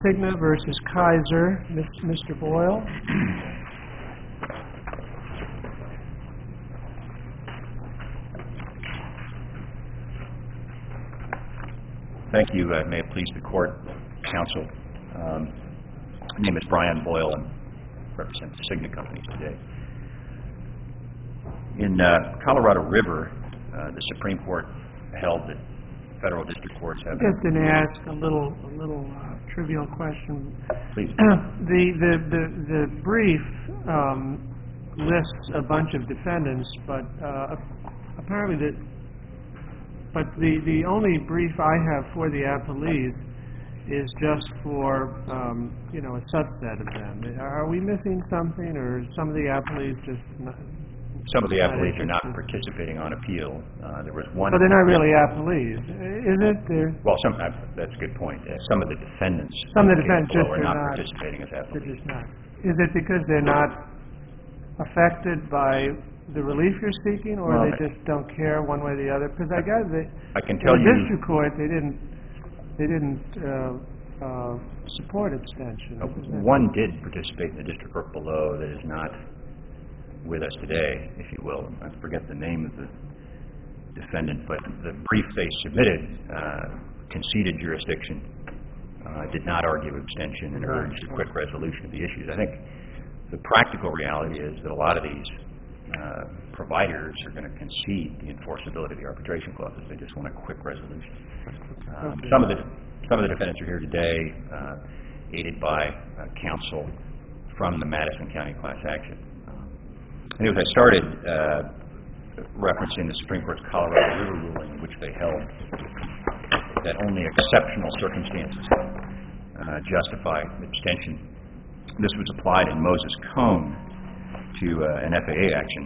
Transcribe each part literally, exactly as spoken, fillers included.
Cigna versus Kaiser. Mister Boyle. Thank you. Uh, may it please the court, counsel. Um, my name is Brian Boyle and represent the Cigna companies today. In uh, Colorado River, uh, the Supreme Court held that federal district courts have. I'm just going to ask a little, a little uh, trivial question. Please. the, the the the brief um, lists a bunch of defendants, but uh, apparently the but the the only brief I have for the appellees is just for um, you know a subset of them. Are we missing something, or some of the appellees just not? Some of the appellees are not participating on appeal. Uh, there was one. But they're not really appellees, is it? They're well, some, uh, that's a good point. Uh, some of the defendants. Some of the defendants just are are not, not participating as appellees. They're just not. Is it because they're not affected by the relief you're seeking, or well, they just don't care one way or the other? Because I gather that I can tell in the you, district court they didn't they didn't uh, uh, support abstention. Uh, one did participate in the district court below that is not with us today, if you will. I forget the name of the defendant, but the brief they submitted uh, conceded jurisdiction, uh, did not argue abstention, and urged a quick resolution of the issues. I think the practical reality is that a lot of these uh, providers are going to concede the enforceability of the arbitration clauses. They just want a quick resolution. Um, some of the some of the defendants are here today, uh, aided by uh, counsel from the Madison County class action. Anyway, I started uh, referencing the Supreme Court's Colorado River ruling, in which they held that only exceptional circumstances uh, justify abstention. This was applied in Moses Cone to uh, an F A A action,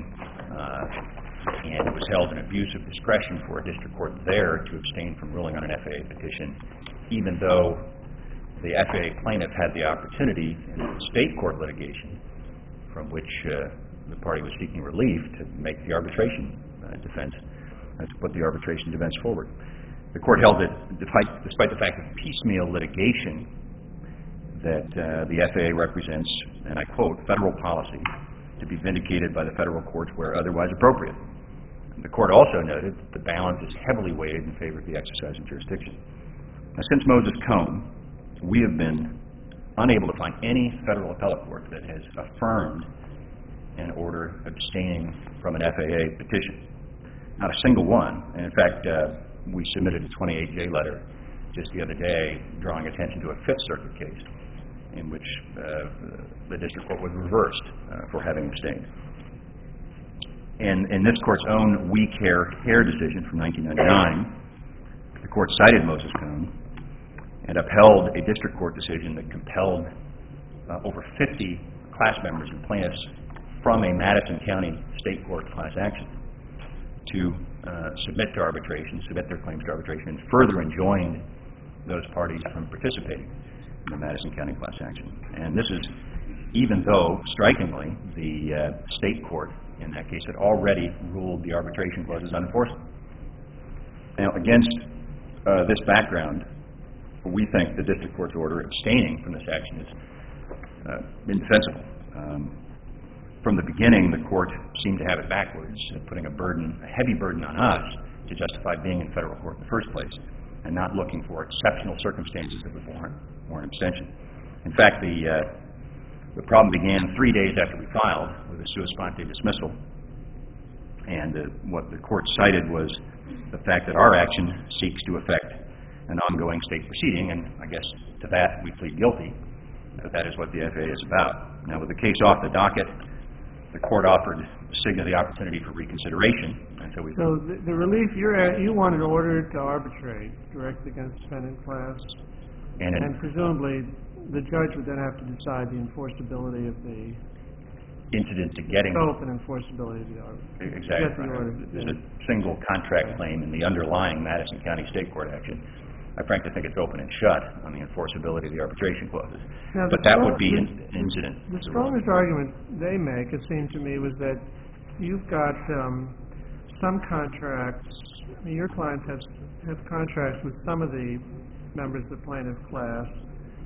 uh, and it was held an abuse of discretion for a district court there to abstain from ruling on an F A A petition, even though the F A A plaintiff had the opportunity in the state court litigation from which uh, the party was seeking relief to make the arbitration uh, defense, uh, to put the arbitration defense forward. The court held that despite, despite the fact of piecemeal litigation that uh, the F A A represents, and I quote, federal policy to be vindicated by the federal courts where otherwise appropriate. The court also noted that the balance is heavily weighted in favor of the exercise of jurisdiction. Now, since Moses Cone, we have been unable to find any federal appellate court that has affirmed an order abstaining from an F A A petition. Not a single one. And in fact, uh, we submitted a twenty-eight J letter just the other day drawing attention to a Fifth Circuit case in which uh, the district court was reversed uh, for having abstained. And in this court's own We Care Hair decision from nineteen ninety-nine, the court cited Moses Cone and upheld a district court decision that compelled uh, over fifty class members and plaintiffs from a Madison County state court class action to uh, submit to arbitration, submit their claims to arbitration, and further enjoined those parties from participating in the Madison County class action. And this is even though, strikingly, the uh, state court in that case had already ruled the arbitration clause as unenforceable. Now, against uh, this background, we think the district court's order abstaining from this action is uh, indefensible. Um, From the beginning, the court seemed to have it backwards, putting a burden, a heavy burden on us to justify being in federal court in the first place, and not looking for exceptional circumstances that would warrant, warrant abstention. In fact, the uh, the problem began three days after we filed with a sua sponte dismissal, and uh, what the court cited was the fact that our action seeks to affect an ongoing state proceeding, and I guess to that we plead guilty. That that is what the F A A is about. Now, with the case off the docket, the court offered Cigna the opportunity for reconsideration, and so we. So the, the relief you're at, you wanted to order to arbitrate directly against defendant class, and, and presumably the judge would then have to decide the enforceability of the incident to getting scope and enforceability of the order. Exactly. The order. There's a single contract claim in the underlying Madison County state court action. I frankly think it's open and shut on the enforceability of the arbitration clauses. Now, but that strong, would be the, an incident. The strongest argument they make, it seemed to me, was that you've got um, some contracts, I mean, your clients have, have contracts with some of the members of the plaintiff class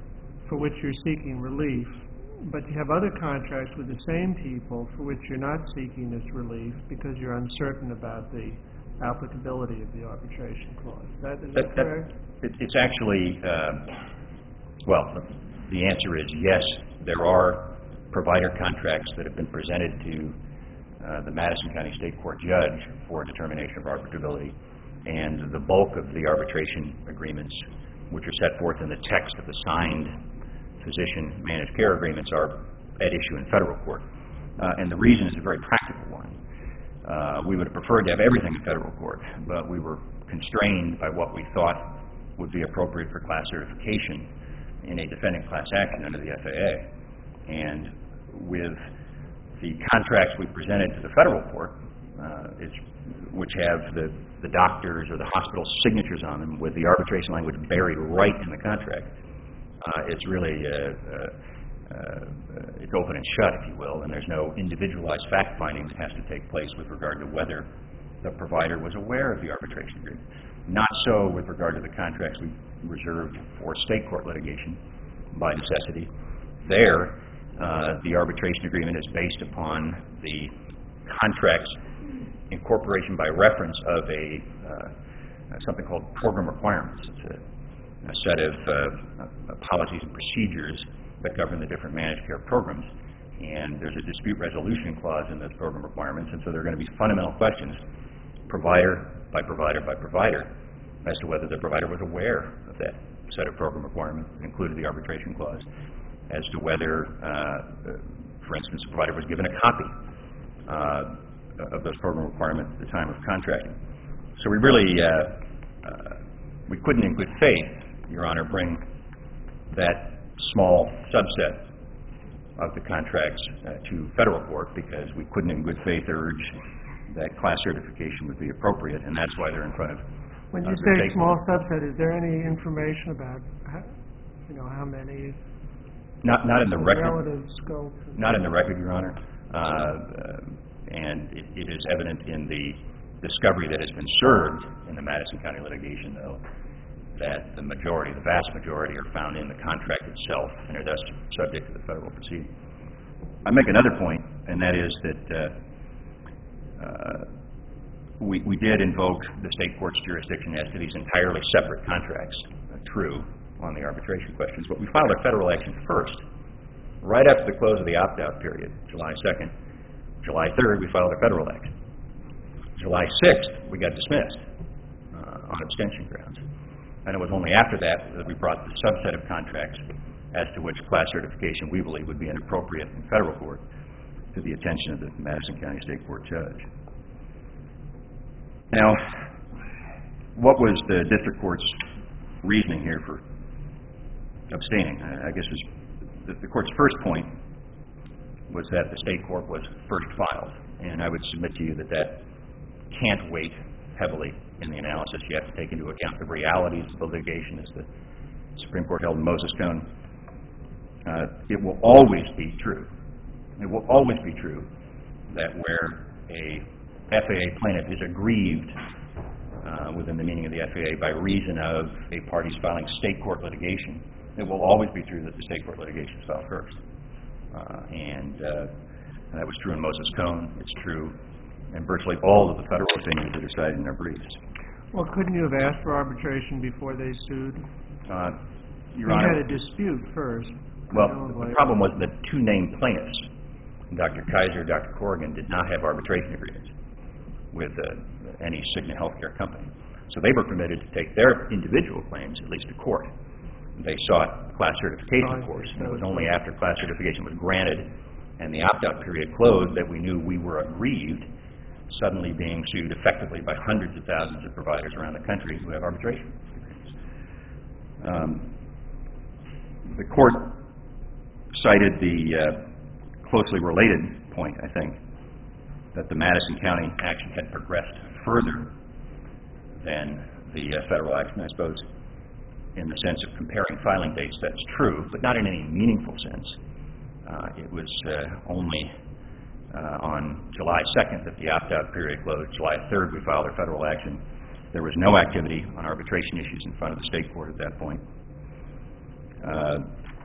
for which you're seeking relief, but you have other contracts with the same people for which you're not seeking this relief because you're uncertain about the applicability of the arbitration clause. That, is that, that correct? That, it, it's actually, uh, well, the answer is yes. There are provider contracts that have been presented to uh, the Madison County State Court judge for determination of arbitrability, and the bulk of the arbitration agreements, which are set forth in the text of the signed physician managed care agreements, are at issue in federal court. Uh, and the reason is a very practical one. Uh, we would have preferred to have everything in federal court, but we were constrained by what we thought would be appropriate for class certification in a defendant class action under the F A A. And with the contracts we presented to the federal court, uh, it's, which have the, the doctors or the hospital signatures on them with the arbitration language buried right in the contract, uh, it's really uh, uh, uh, it's open and shut, if you will, and there's no individualized fact-finding that has to take place with regard to whether the provider was aware of the arbitration agreement. Not so with regard to the contracts we reserved for state court litigation by necessity. There, uh, the arbitration agreement is based upon the contract's incorporation by reference of a uh, something called program requirements. It's a, a set of uh, policies and procedures that govern the different managed care programs. And there's a dispute resolution clause in those program requirements, and so there are going to be fundamental questions, provider by provider by provider, as to whether the provider was aware of that set of program requirements, including the arbitration clause, as to whether, uh, for instance, the provider was given a copy uh, of those program requirements at the time of contracting. So we really, uh, uh, we couldn't in good faith, Your Honor, bring that small subset of the contracts uh, to federal court because we couldn't in good faith urge that class certification would be appropriate, and that's why they're in front of. When you uh, say small subset, is there any information about, how, you know, how many? Not, not in the record. Relative scope. Not in the record, Your Honor, uh, uh, and it, it is evident in the discovery that has been served in the Madison County litigation, though, that the majority, the vast majority, are found in the contract itself and are thus subject to the federal proceeding. I make another point, and that is that uh, uh, we, we did invoke the state court's jurisdiction as to these entirely separate contracts, uh, true, on the arbitration questions, but we filed a federal action first, right after the close of the opt-out period, July second. July third, we filed a federal action. July sixth, we got dismissed uh, on abstention grounds. And it was only after that that we brought the subset of contracts as to which class certification we believe would be inappropriate in federal court to the attention of the Madison County State Court judge. Now, what was the district court's reasoning here for abstaining? I guess was the, the court's first point was that the state court was first filed, and I would submit to you that that can't weight heavily in the analysis. You have to take into account the realities of the litigation, as the Supreme Court held in Moses Cone. Uh, it will always be true. It will always be true that where a F A A plaintiff is aggrieved uh, within the meaning of the F A A by reason of a party's filing state court litigation, it will always be true that the state court litigation is filed first. Uh, and uh, that was true in Moses Cone. It's true in virtually all of the federal opinions that are cited in their briefs. Well, couldn't you have asked for arbitration before they sued? Uh, Your you Honor, had a dispute first. Well, the problem was that two named plaintiffs, Doctor Kaiser and Doctor Corrigan, did not have arbitration agreements with uh, any Cigna healthcare company. So they were permitted to take their individual claims, at least to court. They sought class certification, of course, and it was only after class certification was granted and the opt-out period closed that we knew we were aggrieved, suddenly being sued effectively by hundreds of thousands of providers around the country who have arbitration agreements. Um, the court cited the uh, closely related point, I think, that the Madison County action had progressed further than the uh, federal action. I suppose in the sense of comparing filing dates, that's true, but not in any meaningful sense. Uh, it was uh, only uh, on July second that the opt-out period closed. July third, we filed our federal action. There was no activity on arbitration issues in front of the state court at that point. Uh,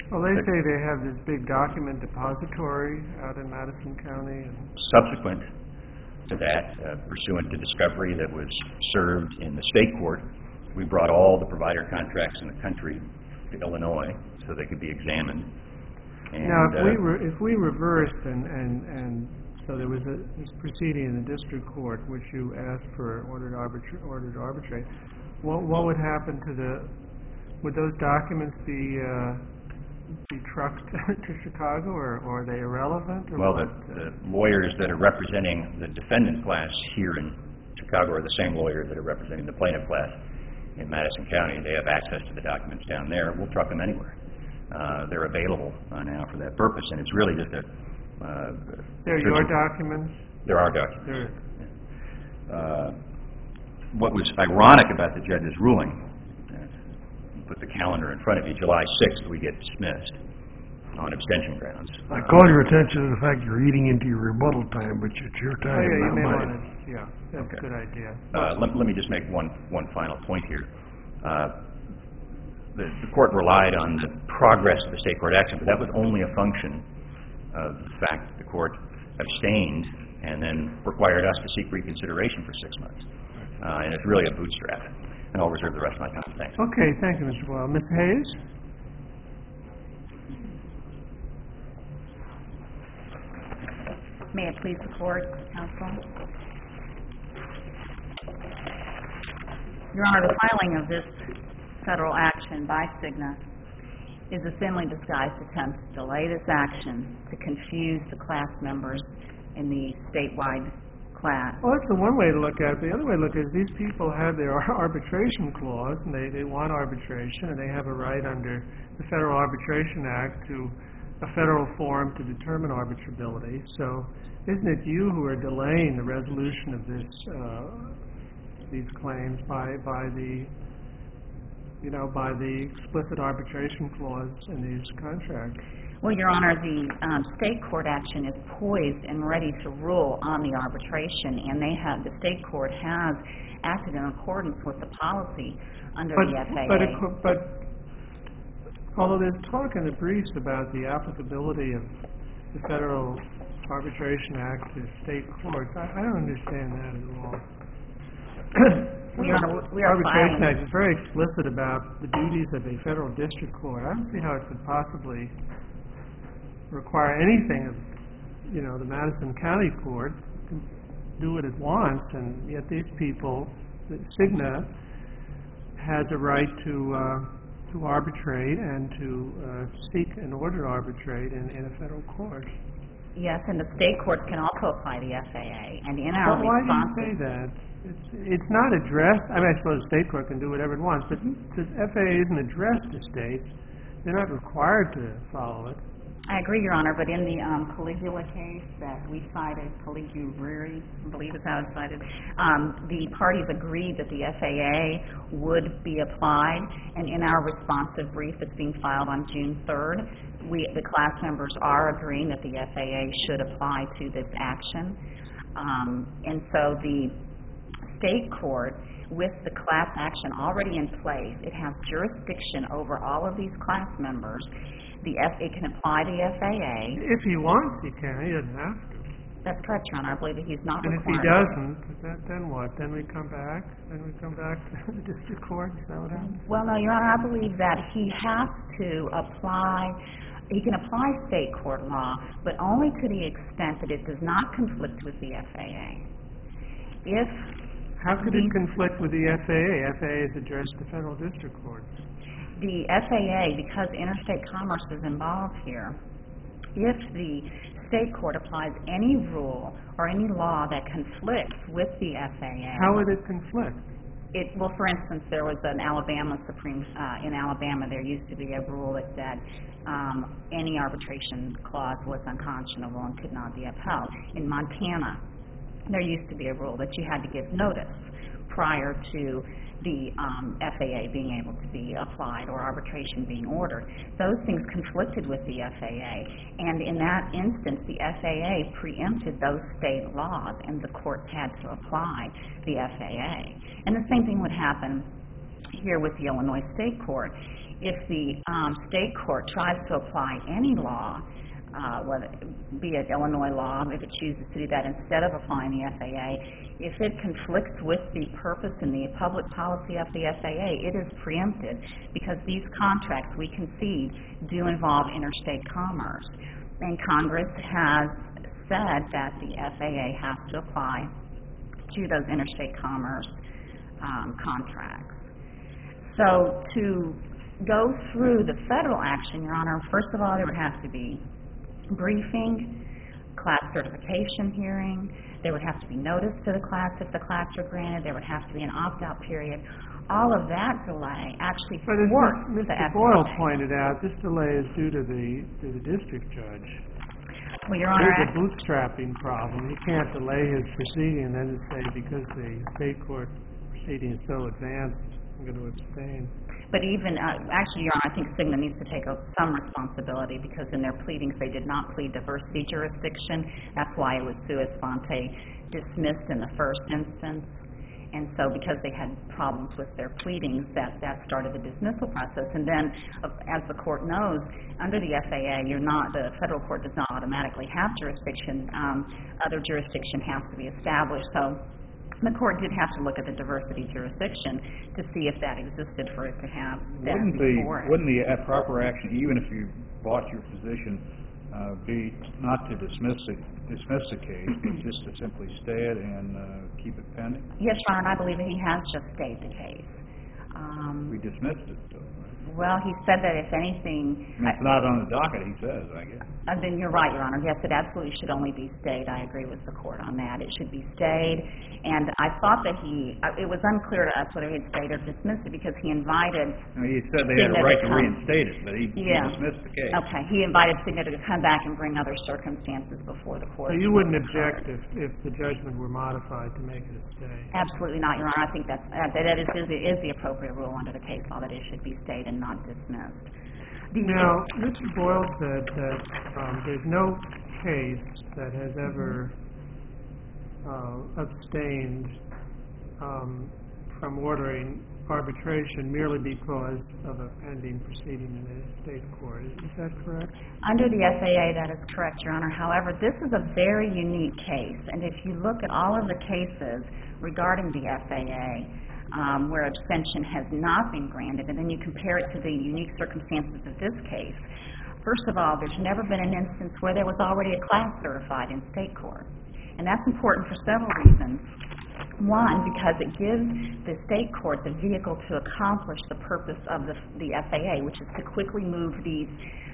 Well, they say they have this big document depository out in Madison County. And Subsequent to that, uh, pursuant to discovery that was served in the state court, we brought all the provider contracts in the country to Illinois so they could be examined. And, now, if uh, we re- if we reversed and, and, and so there was a this proceeding in the district court which you asked for order to arbitra- order to arbitrate, what what would happen to the would those documents be uh, be trucked to Chicago, or, or are they irrelevant? Or well, the, what? the lawyers that are representing the defendant class here in Chicago are the same lawyers that are representing the plaintiff class in Madison County. They have access to the documents down there. We'll truck them anywhere. Uh, they're available uh, now for that purpose, and it's really just a... Uh, They're your documents? There are documents. There. Uh, what was ironic about the judge's ruling, uh, put the calendar in front of you, July sixth, we get dismissed on abstention grounds. I call your attention to the fact you're eating into your rebuttal time, but it's your Oh, time, yeah, you not may mine. want to, yeah, that's Okay. a good idea. Uh, let, let me just make one, one final point here. Uh, the, the court relied on the progress of the state court action, but that was only a function of the fact that the court abstained and then required us to seek reconsideration for six months. Uh, and it's really a bootstrap. And I'll reserve the rest of my time. Thanks. Okay, thank you, Mister Boyle. Miz Hayes? May it please the court, counsel? Your Honor, the filing of this federal action by Cigna is a thinly disguised attempt to delay this action to confuse the class members in the statewide class. Well, that's the one way to look at it. The other way to look at it is these people have their arbitration clause, and they, they want arbitration, and they have a right under the Federal Arbitration Act to a federal forum to determine arbitrability. So isn't it you who are delaying the resolution of this uh, these claims by by the you know by the explicit arbitration clause in these contracts? Well, Your Honor, the um, state court action is poised and ready to rule on the arbitration, and they have the state court has acted in accordance with the policy under but, the F A A. But, it, but although there's talk in the briefs about the applicability of the Federal Arbitration Act to state courts, I, I don't understand that at all. We are, we are Arbitration filing. Act is very explicit about the duties of a federal district court. I don't see how it could possibly require anything of, you know, the Madison County Court to do what it wants, and yet these people, Cigna, has a right to uh, to arbitrate and to uh, seek an order to arbitrate in, in a federal court. Yes, and the state courts can also apply the F A A, and in our Well, why do you response, say that? It's, it's not addressed. I mean, I suppose the state court can do whatever it wants, but the F A A isn't addressed to states. They're not required to follow it. I agree, Your Honor, but in the um, Caligula case that we cited, Caligula, I believe is how it's cited, um, the parties agreed that the F A A would be applied, and in our responsive brief that's being filed on June third, we, the class members are agreeing that the F A A should apply to this action. Um, and so the state court, with the class action already in place, it has jurisdiction over all of these class members. The F, it can apply the F A A. If he wants, he can. He doesn't have to. That's correct, Your Honor. I believe that he's not And if he required. doesn't, then, then what? Then we come back? Then we come back to the district court? Is that what happens? Well, no, Your Honor, I believe that he has to apply, he can apply state court law, but only to the extent that it does not conflict with the F A A. If How could it conflict with the F A A? F A A is addressed to federal district courts. the F A A, because interstate commerce is involved here, if the state court applies any rule or any law that conflicts with the F A A, How would it conflict? it, well, for instance, there was an Alabama Supreme, uh, in Alabama there used to be a rule that said um, any arbitration clause was unconscionable and could not be upheld. In Montana, there used to be a rule that you had to give notice prior to the um, F A A being able to be applied or arbitration being ordered. Those things conflicted with the F A A, and in that instance, the F A A preempted those state laws, and the courts had to apply the F A A. And the same thing would happen here with the Illinois State Court. If the um, state court tries to apply any law, uh, whether be it Illinois law, if it chooses to do that instead of applying the F A A, if it conflicts with the purpose and the public policy of the F A A, it is preempted because these contracts, we concede, do involve interstate commerce. And Congress has said that the F A A has to apply to those interstate commerce um, contracts. So to go through the federal action, Your Honor, first of all, there would have to be briefing, class certification hearing, there would have to be notice to the class if the class are granted, there would have to be an opt-out period. All of that delay actually But as thwarts the Mister F A A. Boyle pointed out, this delay is due to the, to the district judge. Well, Your Honor, There's a bootstrapping problem. You can't delay his proceeding and then say because the state court proceeding is so advanced, I'm going to abstain. but even, uh, actually, Your Honor, I think Cigna needs to take a, some responsibility because in their pleadings they did not plead diversity jurisdiction. That's why it was sua sponte dismissed in the first instance. And so because they had problems with their pleadings, that, that started the dismissal process. And then, uh, as the court knows, under the F A A, you're not, the federal court does not automatically have jurisdiction. Um, other jurisdiction has to be established. So the court did have to look at the diversity jurisdiction to see if that existed for it to have that Wouldn't the, before it. wouldn't the uh, proper action, even if you bought your position, uh, be not to dismiss the, dismiss the case, but just to simply stay it and uh, keep it pending? Yes, Your Honor, I believe that he has just stayed the case. Um, We dismissed it, so. well, he said that if anything, I mean, it's not on the docket, he says, I guess. Uh, then you're right, Your Honor. Yes, it absolutely should only be stayed. I agree with the court on that. It should be stayed. And I thought that he, uh, it was unclear to us whether he had stayed or dismissed it because he invited, I mean, he said they had a Cigna right to to come. reinstate it, but he he Yeah. dismissed the case. okay, he invited Cigna to come back and bring other circumstances before the court. So you wouldn't object if, if the judgment were modified to make it a stay? Absolutely not, Your Honor. I think that's, uh, that is, is, is the appropriate rule under the case law, that it should be stayed and not dismissed. The, Now, Mister Boyle said that um, there's no case that has ever uh, abstained um, from ordering arbitration merely because of a pending proceeding in a state court. Is, is that correct? Under the F A A, that is correct, Your Honor. However, this is a very unique case, and if you look at all of the cases regarding the F A A, um, where abstention has not been granted, and then you compare it to the unique circumstances of this case, first of all, there's never been an instance where there was already a class certified in state court. And that's important for several reasons. One, because it gives the state court the vehicle to accomplish the purpose of the, the F A A, which is to quickly move these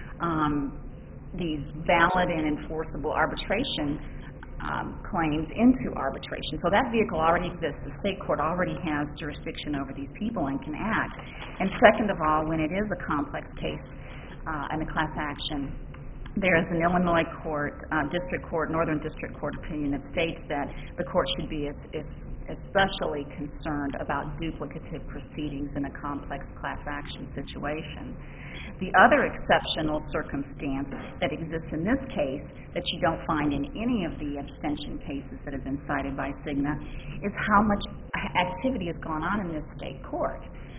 um, these valid and enforceable arbitration um, claims into arbitration. So that vehicle already exists. The state court already has jurisdiction over these people and can act. And second of all, when it is a complex case uh, and a class action, there is an Illinois court, uh, district court, Northern District Court opinion that states that the court should be es- es- especially concerned about duplicative proceedings in a complex class action situation. The other exceptional circumstance that exists in this case that you don't find in any of the abstention cases that have been cited by Cigna is how much activity has gone on in this state court.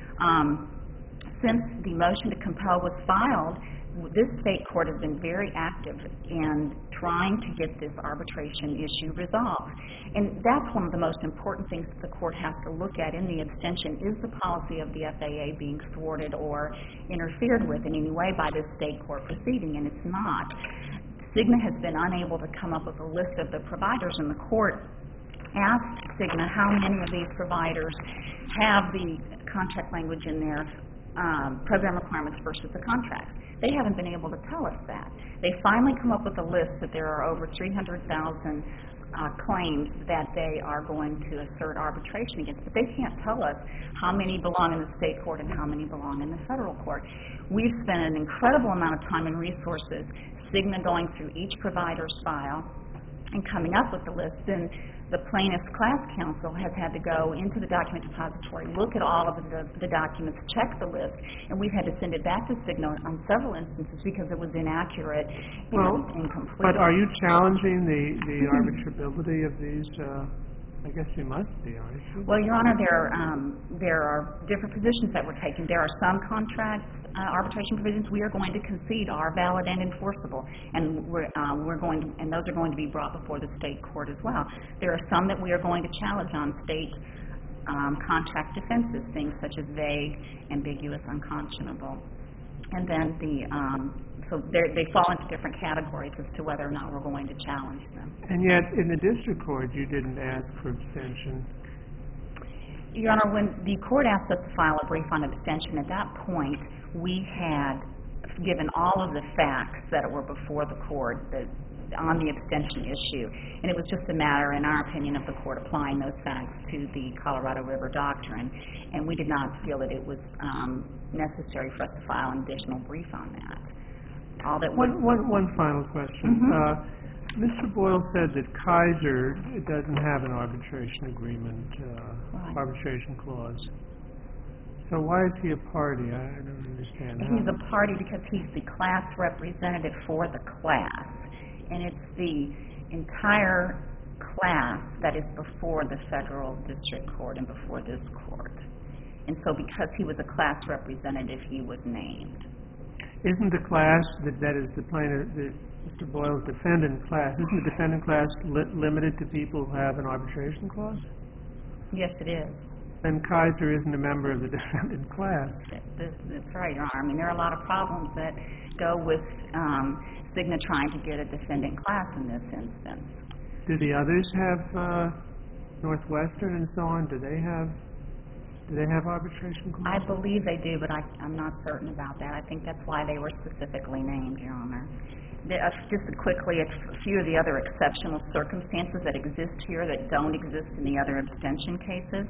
Um, since the motion to compel was filed, this state court has been very active in trying to get this arbitration issue resolved. And that's one of the most important things that the court has to look at in the abstention. Is the policy of the F A A being thwarted or interfered with in any way by this state court proceeding? And it's not. Cigna has been unable to come up with a list of the providers, and the court asked Cigna how many of these providers have the contract language in their um, program requirements versus the contracts. They haven't been able to tell us that. They finally come up with a list that there are over three hundred thousand uh, claims that they are going to assert arbitration against, but they can't tell us how many belong in the state court and how many belong in the federal court. We've spent an incredible amount of time and resources, Cigna going through each provider's file and coming up with the list. Then the plaintiff's class counsel has had to go into the document depository, look at all of the, the documents, check the list, and we've had to send it back to Cigna on several instances because it was inaccurate Well, and incomplete. But are you challenging the, the arbitrability of these uh, I guess we must be, aren't we? Well, Your Honor, there, um, there are different positions that we're taking. There are some contract uh, arbitration provisions we are going to concede are valid and enforceable, and we're, um, we're going to, and those are going to be brought before the state court as well. There are some that we are going to challenge on state um, contract defenses, things such as vague, ambiguous, unconscionable. And then the, um, so they fall into different categories as to whether or not we're going to challenge them. And yet, in the district court, you didn't ask for abstention. Your Honor, when the court asked us to file a brief on abstention, at that point, we had given all of the facts that were before the court that, on the abstention issue. And it was just a matter, in our opinion, of the court applying those facts to the Colorado River Doctrine. And we did not feel that it was um, necessary for us to file an additional brief on that. All that one, one, one final question. Mm-hmm. Uh, Mister Boyle said that Kaiser doesn't have an arbitration agreement, uh, right. arbitration clause. So why is he a party? I, I don't understand. He's a party because he's the class representative for the class. And it's the entire class that is before the federal district court and before this court. And so because he was a class representative, he was named. Isn't the class, that, that is the plaintiff, the, Mister Boyle's defendant class, isn't the defendant class li limited to people who have an arbitration clause? Yes, it is. Then Kaiser isn't a member of the defendant class. That's, that's right, Your Honor. I mean, there are a lot of problems that go with um, Cigna trying to get a defendant class in this instance. Do the others have uh, Northwestern and so on? Do they have do they have arbitration clauses? I believe they do, but I, I'm not certain about that. I think that's why they were specifically named, Your Honor. The, uh, just quickly, a few of the other exceptional circumstances that exist here that don't exist in the other abstention cases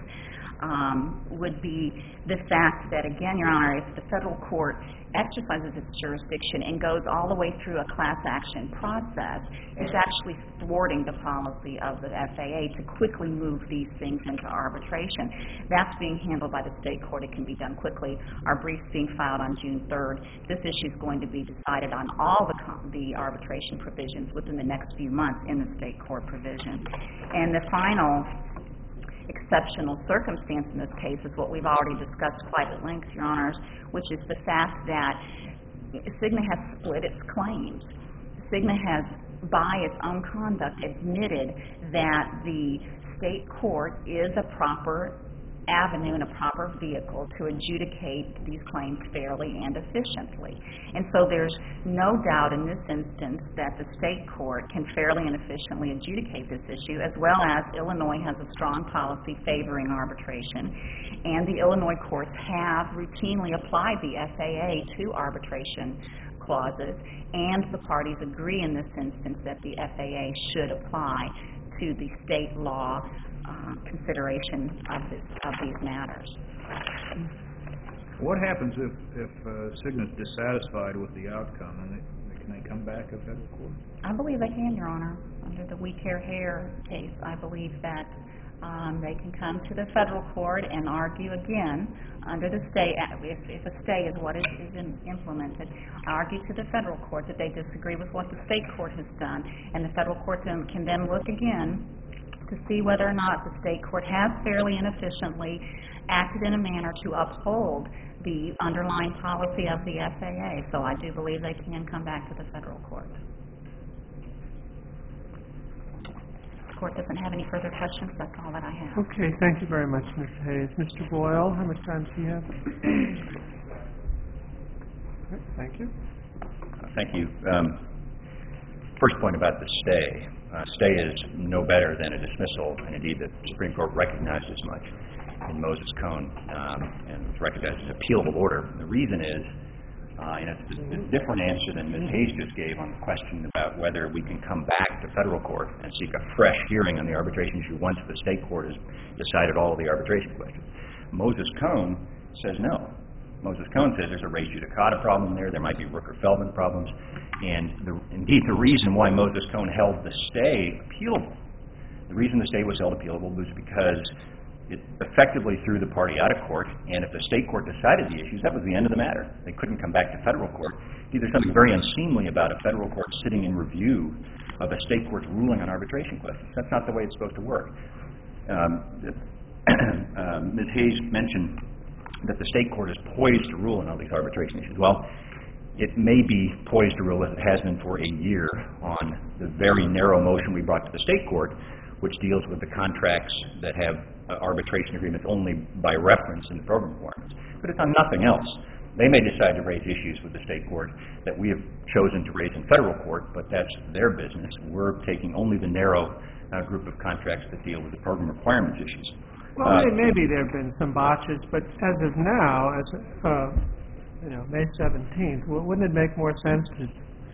um, would be the fact that, again, Your Honor, if the federal court exercises its jurisdiction and goes all the way through a class action process, it's actually thwarting the policy of the F A A to quickly move these things into arbitration. That's being handled by the state court. It can be done quickly. Our brief's being filed on June third. This issue is going to be decided on all the, the arbitration provisions within the next few months in the state court provision. And the final exceptional circumstance in this case is what we've already discussed quite at length, Your Honors, which is the fact that Cigna has split its claims. Cigna has, by its own conduct, admitted that the state court is a proper avenue and a proper vehicle to adjudicate these claims fairly and efficiently. And so there's no doubt in this instance that the state court can fairly and efficiently adjudicate this issue, as well as Illinois has a strong policy favoring arbitration, and the Illinois courts have routinely applied the F A A to arbitration clauses, and the parties agree in this instance that the F A A should apply to the state law Uh, consideration of, this, of these matters. What happens if, if uh, Cigna's dissatisfied with the outcome, and they, can they come back to federal court? I believe they can, Your Honor. Under the We Care Hair case, I believe that um, they can come to the federal court and argue again under the stay, if, if a stay is what is, is in, implemented, argue to the federal court that they disagree with what the state court has done, and the federal court then, can then look again to see whether or not the state court has fairly and efficiently acted in a manner to uphold the underlying policy of the F A A. So I do believe they can come back to the federal court. The court doesn't have any further questions. That's all that I have. Okay, thank you very much, Miz Hayes. Mister Boyle, how much time do you have? Okay, thank you. Uh, thank you. Um, first point about the stay. Uh, stay is no better than a dismissal, and indeed the Supreme Court recognized as much in Moses Cone, um, and it's recognized as an appealable order. The reason is, uh, and it's a different answer than Miz Hayes just gave on the question about whether we can come back to federal court and seek a fresh hearing on the arbitration issue once the state court has decided all of the arbitration questions. Moses Cone says no. Moses Cone says there's a res judicata problem there, there might be Rooker-Feldman problems, and the, indeed the reason why Moses Cone held the stay appealable, the reason the stay was held appealable was because it effectively threw the party out of court, and if the state court decided the issues, that was the end of the matter. They couldn't come back to federal court. See, there's something very unseemly about a federal court sitting in review of a state court's ruling on arbitration questions. That's not the way it's supposed to work. Um, uh, Miz Hayes mentioned that the state court is poised to rule on all these arbitration issues. Well, it may be poised to rule, as it has been for a year, on the very narrow motion we brought to the state court, which deals with the contracts that have uh, arbitration agreements only by reference in the program requirements. But it's on nothing else. They may decide to raise issues with the state court that we have chosen to raise in federal court, but that's their business. We're taking only the narrow uh, group of contracts that deal with the program requirements issues. Well, Uh, may- maybe there have been some botches, but as of now, as, uh, you know, May seventeenth, w- wouldn't it make more sense to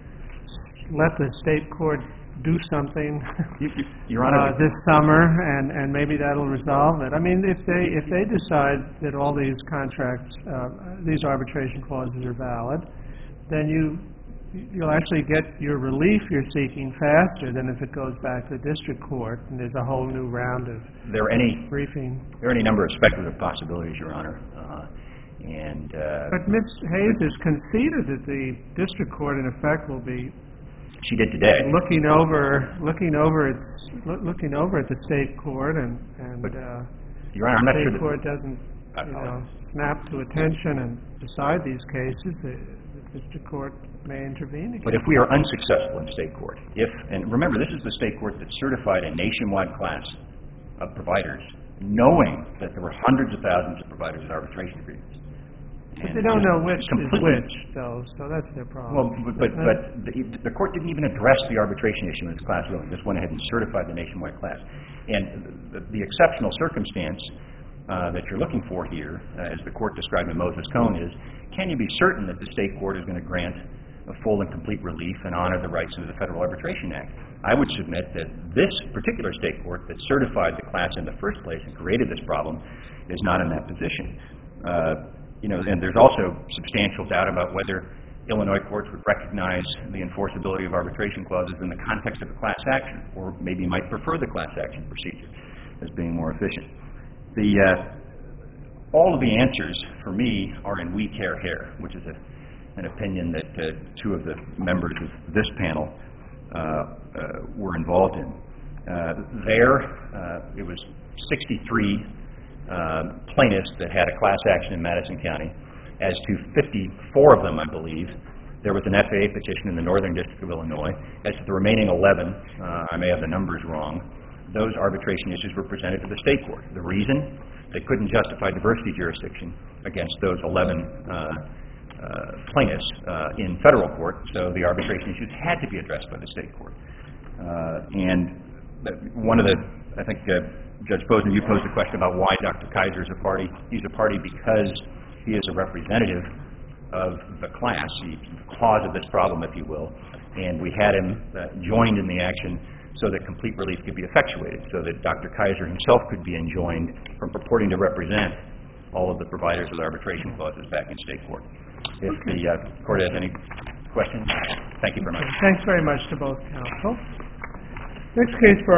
let the state court do something you- you- Your Honor, uh, this summer, and, and maybe that'll resolve it? I mean, if they, if they decide that all these contracts, uh, these arbitration clauses are valid, then you, you'll actually get your relief you're seeking faster than if it goes back to the district court, and there's a whole new round of there are any briefing. there are any number of speculative possibilities, Your Honor, uh, and uh, But Miz Hayes has conceded that the district court, in effect, will be she did today. looking over, looking over its, loo- looking over at the state court, and, and, But, uh, Your Honor, I'm not the sure state that court doesn't, I you know, apologize. snap to attention and decide these cases, the, the district court may intervene again. But if we are unsuccessful in state court, if, and remember, this is the state court that certified a nationwide class of providers, knowing that there were hundreds of thousands of providers in arbitration agreements. But And they don't just know which is completely- which, though, so that's their problem. Well, but, but, but the, the court didn't even address the arbitration issue in its class ruling, just went ahead and certified the nationwide class. And the, the exceptional circumstance uh, that you're looking for here, uh, as the court described in Moses Cone, is can you be certain that the state court is going to grant a full and complete relief and honor the rights of the Federal Arbitration Act? I would submit that this particular state court that certified the class in the first place and created this problem is not in that position. Uh, you know, and there's also substantial doubt about whether Illinois courts would recognize the enforceability of arbitration clauses in the context of a class action, or maybe might prefer the class action procedure as being more efficient. The uh, all of the answers for me are in We Care Hair, which is a, an opinion that uh, two of the members of this panel uh, uh, were involved in. Uh, there, uh, it was sixty-three uh, plaintiffs that had a class action in Madison County. As to fifty-four of them, I believe, there was an F A A petition in the Northern District of Illinois. As to the remaining eleven, uh, I may have the numbers wrong, those arbitration issues were presented to the state court. The reason? They couldn't justify diversity jurisdiction against those eleven uh, uh, plaintiffs uh, in federal court, so the arbitration issues had to be addressed by the state court. Uh, and one of the, I think, uh, Judge Posner, you posed a question about why Doctor Kaiser is a party. He's a party because he is a representative of the class, the cause of this problem, if you will, and we had him uh, joined in the action so that complete relief could be effectuated, so that Doctor Kaiser himself could be enjoined from purporting to represent all of the providers of the arbitration clauses back in state court. If the uh, court has any questions, thank you very much. Thanks very much to both counsel. Next case for